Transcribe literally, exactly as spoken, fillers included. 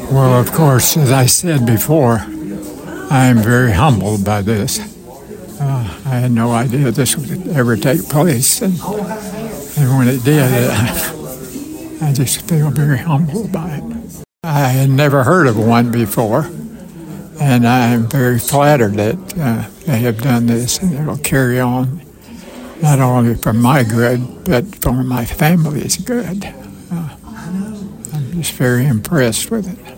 Well, of course, as I said before, I am very humbled by this. Uh, I had no idea this would ever take place, and, and when it did, I, I just feel very humbled by it. I had never heard of one before, and I am very flattered that uh, they have done this, and it will carry on not only for my good, but for my family's good. Uh, I'm just very impressed with it.